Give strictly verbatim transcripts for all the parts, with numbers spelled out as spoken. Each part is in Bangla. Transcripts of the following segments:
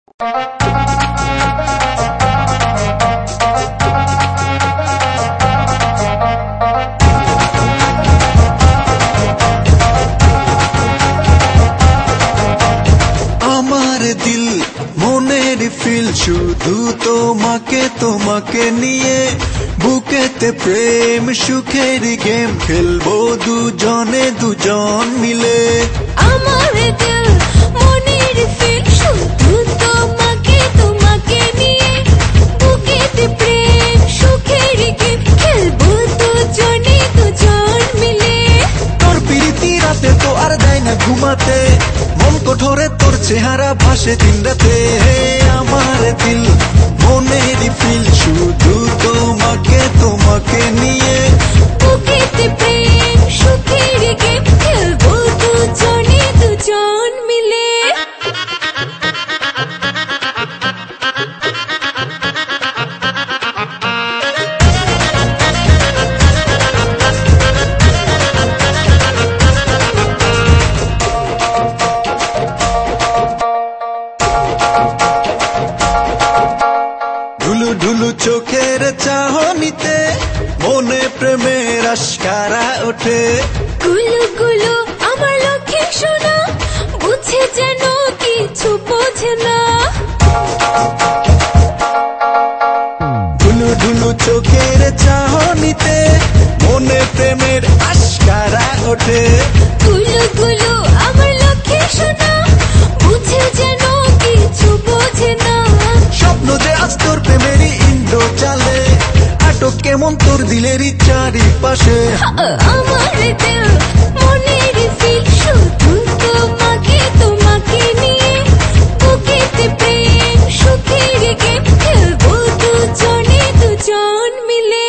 আমার দিল মনের ফিল শুধু তোমাকে তোমাকে নিয়ে বুকেতে প্রেম সুখের গেম খেলবো দুজনে দুজন মিলে আমার দিল মনের ফিল শুধু তোমাকে তোমাকে নিয়ে বুকেতে প্রেম সুখের গেম খেলবো দুজনে দুজন মিলে তোর প্রীতি রাতে তো আর দেয় না ঘুমাতে মন কঠোরে তোর চেহারা ভাসে দিন রাতে আমার দিল মনের ফিল শুধু তোমাকে তোমাকে নিয়ে বুকেতে প্রেম সুখের গেম খেলবো দুজনে দুজন মিলে ঢুলু ঢুলু চোখের চাহনিতে মনে প্রেমের আশকারা ওঠে গুলু গুলু আমার লক্ষ্মী সোনা বুঝে যেন কিছু বোঝে না ঢুলু ঢুলু চোখের চাহনিতে মনে প্রেমের আশকারা ওঠে গুলু গুলু আমার লক্ষ্মী সোনা বুঝে যেন কিছু বোঝে না স্বপ্ন যে আজ তোর প্রেমেরই ইন্দ্র চালে আটক কেমন তোর দিলেরই চারিপাশে আমার দিল মনের ফিল শুধু তোমাকে তোমাকে নিয়ে বুকেতে প্রেম সুখের গেম খেলবো দুজনে দুজন মিলে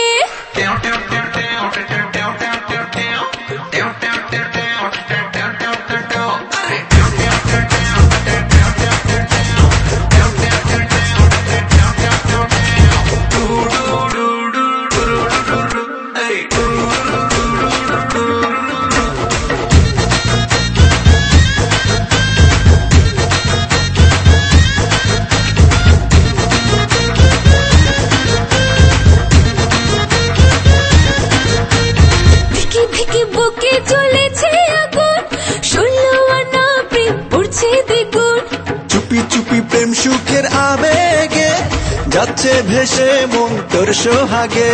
ভিকি ভিকি বুকে চলেছে আগুন ষোলো আনা প্রেম পড়ছে দ্বিগুণ চুপি চুপি প্রেম সুখের আবেগে যাচ্ছে ভেসে মন তোর সোহাগে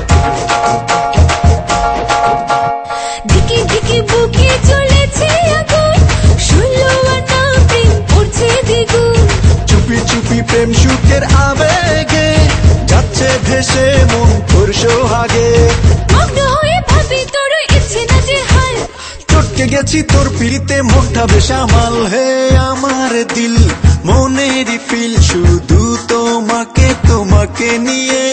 ভিকি ভিকি বুকে চলেছে আগুন ষোলো আনা প্রেম পড়ছে দ্বিগুণ চুপি চুপি প্রেম সুখের আবেগে যাচ্ছে ভেসে মন তোর সোহাগে মগ্ন হয়ে ভাবি তোর ইচ্ছে না যে হাল চটকে গেছি তোর পিড়িতে মনটা বেসামাল হে আমার দিল মনের ফিল শুধু তোমাকে তোমাকে নিয়ে